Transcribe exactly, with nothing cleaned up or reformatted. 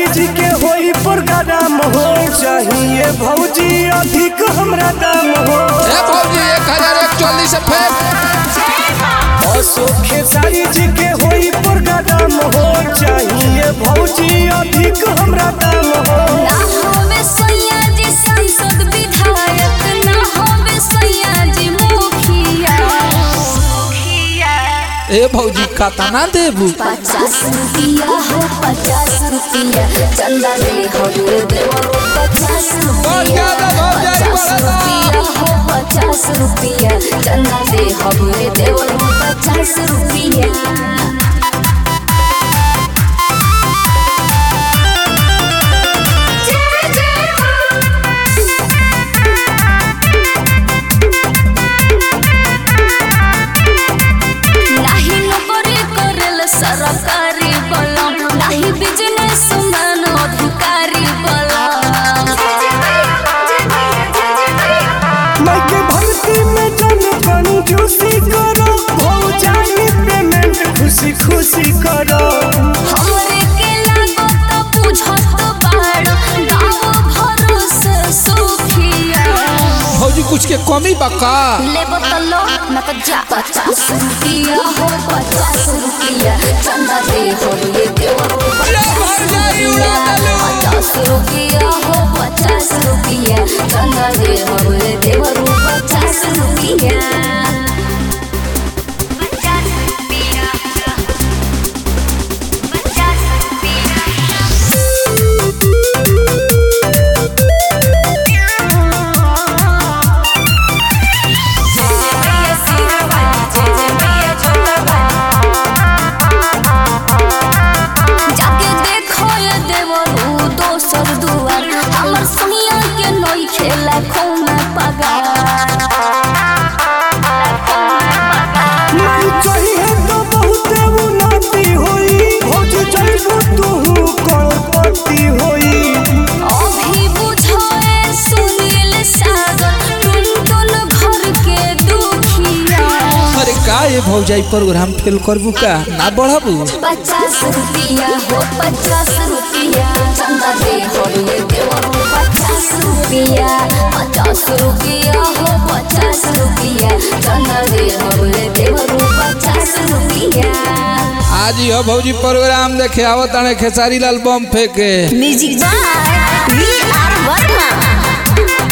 जी के होई प्रोग्राम हो चाहिए भौजी अधिक हमरा दाम हो ए भौजी एक हजार इकतालीस से फेंक अशोक खेसारी जी के होई प्रोग्राम हो चाहिए भौजी अधिक हमरा दाम हो ना होवे सैया जी सांसद विधायक ना होवे सैया जी मुखिया ए भौजी कातना देबू पचास रुपया हो पचास रुपया चंदा दे हो देवरो पचास रुपया पचास रुपया हो पचास रुपया चंदा दे हो देवरो पचास रुपया सरकारी बलम नहीं बिजनेस मैन अधिकारी बलम मैं के भक्ति में जन कंजूसी करो भौजाई पेमेंट खुशी खुशी करो हमरे के लागो त बुझत बाड़ गाँव भरोसे सुखिया भौजी कुछ के कमी बका लेबो त लो न त जा पचास रुपया हो पचास रुपया चंदा दे हो ये देवरो पचास रुपया हो पचास रुपया चंदा दे हो ये देवरो पचास रुपया हमर सुनिया के नई खेला खूना पगा नहीं चाहिए तो बहुत उन्नति होई भौज जइबू तू करोड़पति होई अभी बुझाए सुनील सागर टुन टुन घर के दुखिया अरे का ये भौजाई प्रोग्राम फेल करबू का ना बढ़ाबू पचास रुपया हो पचास रुपया चंदा दे हो ये देवरो पचास रुपया पचास रुपया हो पचास रुपया चंदा दे हो ये देवरो पचास रुपया आज यो भौजी प्रोग्राम देखे आवत ताने खेसारी लाल बम फेंके music by V R Verma.